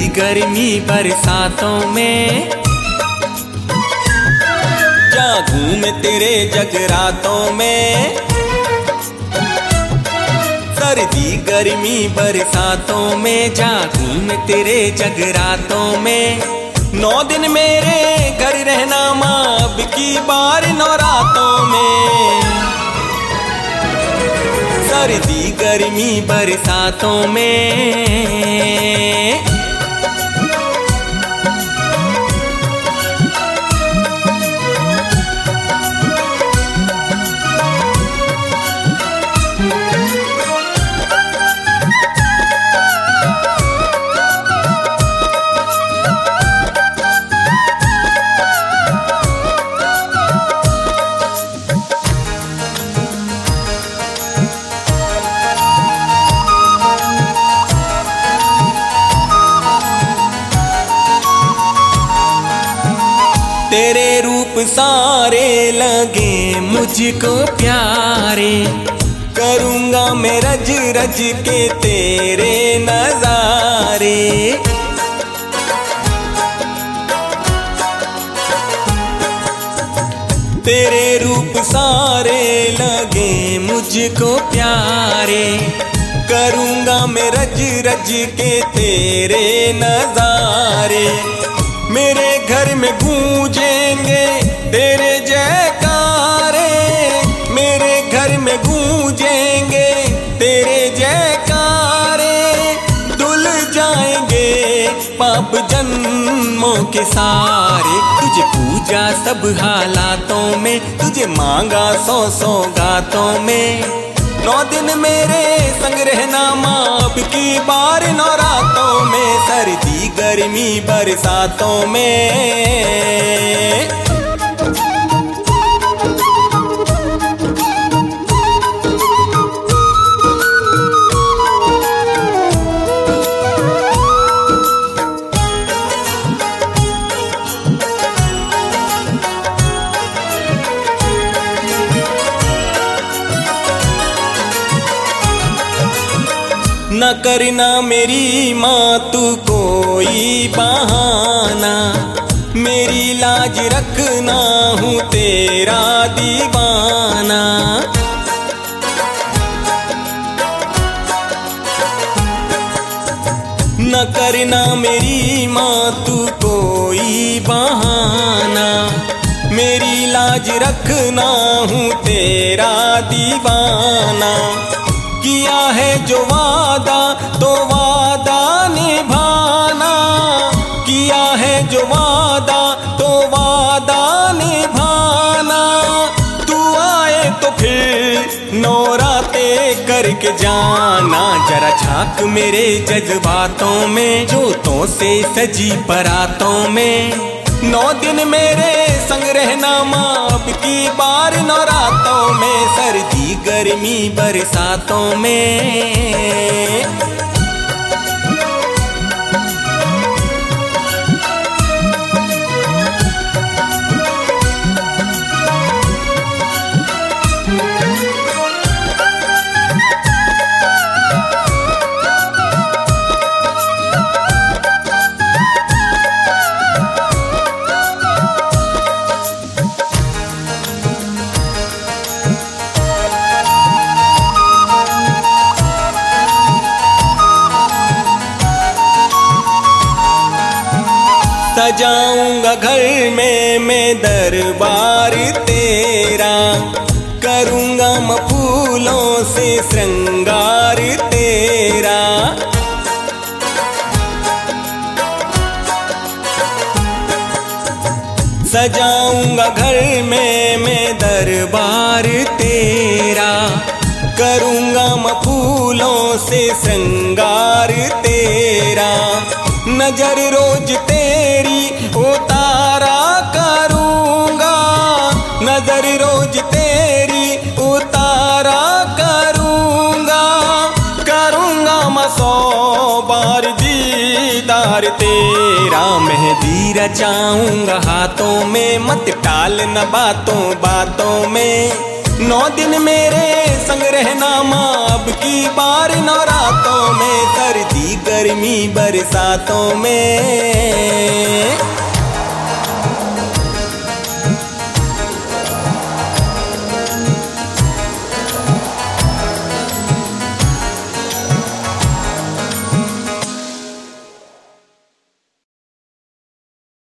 गर्मी बरसातों में, जागूं मैं तेरे जगरातों में। सर्दी गर्मी बरसातों में, जागूं मैं तेरे जगरातों में। 9 दिन मेरे घर रहना माँ अब की बार नवरातों में। सर्दी गर्मी बरसातों में। तेरे रूप सारे लगे मुझको प्यारे, करूँगा मैं रज रज के तेरे नजारे। तेरे रूप सारे लगे मुझको प्यारे, करूँगा मैं रज रज के तेरे नजारे। मेरे घर में गूंजेंगे तेरे जयकारे, मेरे घर में गूंजेंगे तेरे जयकारे। धुल जाएंगे पाप जन्मों के सारे, तुझे पूजा सब हालातों में, तुझे मांगा 100 सौगातों में। 9 दिन मेरे संग रहना माँ अब की बार नवरातों में। सर्दी गर्मी बरसातों में। न करना मेरी माँ तू कोई बहाना, मेरी लाज रखना हूँ तेरा दीवाना। न करना मेरी माँ तू कोई बहाना, मेरी लाज रखना हूँ तेरा दीवाना। किया है जो वादा तो वादा निभाना, किया है जो वादा तो वादा निभाना। तू आए तो फिर नौराते करके जाना, जरा झांक मेरे जज्बातों में, जोतों से सजी परातों में। 9 दिन मेरे संग रहना माँ अब की बार नवरातों में। सर्दी गर्मी बरसातों में। सजाऊंगा घर में मैं दरबार तेरा, करूंगा मैं फूलों से श्रृंगार तेरा। सजाऊंगा घर में मैं दरबार तेरा, करूंगा मैं फूलों से श्रृंगार तेरा। नजर रोज तेरी उतारा करूंगा, नजर रोज तेरी उतारा करूंगा। करूंगा मैं 100 बार दीदार तेरा। मेहंदी रचाऊंगा हाथों में, मत टाल न बातों बातों में। 9 दिन मेरे संग रहना माँ अब की बार नवरातों में। सर्दी गर्मी बरसातों में।